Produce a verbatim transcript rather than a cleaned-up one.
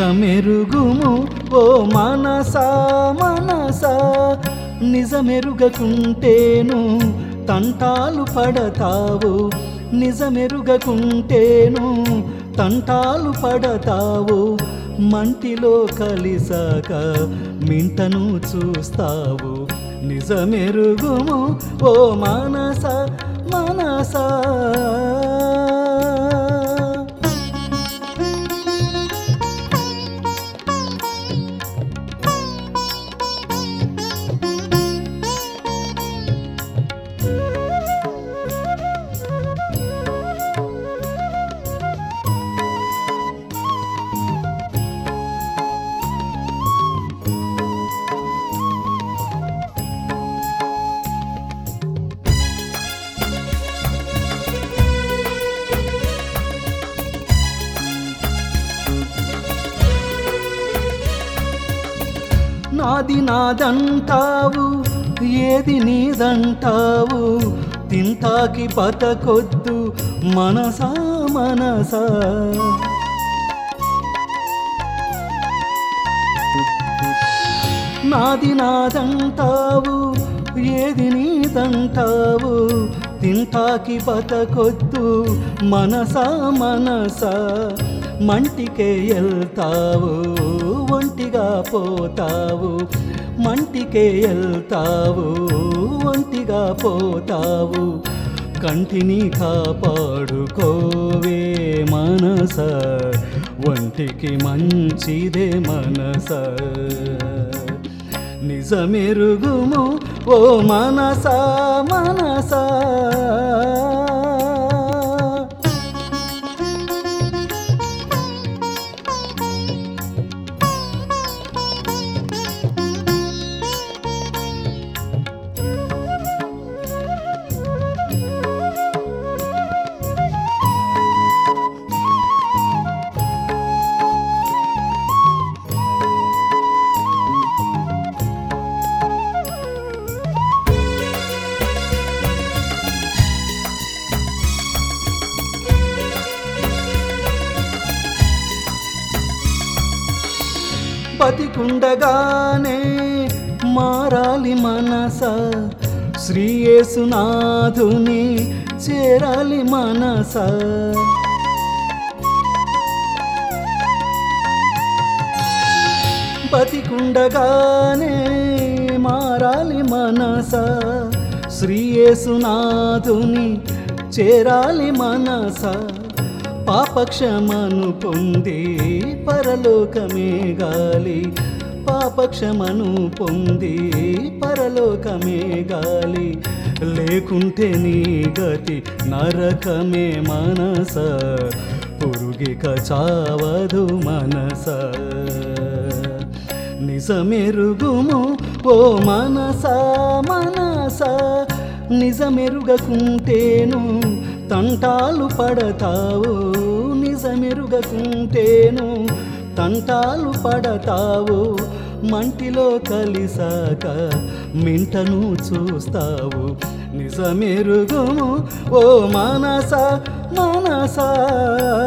నిజమెరుగుము ఓ మనసా మనసా, నిజమెరుగకుంటేను తంటాలు పడతావు, నిజమెరుగకుంటేను తంటాలు పడతావు. మంటిలో కలిసాక మింటను చూస్తావు. నిజమెరుగుము ఓ మనసా మనసా. నాది నాదంటావు, ఏది నీదంటావు, తింటాకి బతకొద్దు మనసా మనసా. నాది నాదంటావు, ఏది నీదంటావు, తింటాకి బతకొద్దు మనసా మనసా. మంటికే వెళ్తావు, ఒంటిగా పోతావు, మంటికే వెళ్తావు, ఒంటిగా పోతావు. కంటిని కాపాడుకోవే మనస, ఒంటికి మంచిదే మనస. నిజమెరుగుము ఓ మనసా మనసా. బతికుండగానే మారాలి మనస, శ్రీ యేసునాథుని చేరాలి మనస. బతికుండగానే మారాలి మనస, శ్రీ యేసునాథుని చేరాలి మనస. పాపక్షమను పొంది పరలోకమే గాలి, పాపక్షమను పొంది పరలోకమే గాలి. లేకుంటే నీ గతి నరకమే మనస, పురుగిక చావదు మనస. నిజమెరుగుము ఓ మనసా మనసా, నిజమెరుగకుంటేను తంటాలు పడతావు, నిజమెరుగకుంటేను తంటాలు పడతావు. మంటిలో కలిసాక మింటను చూస్తావు. నిజమెరుగుము ఓ మనసా మనసా.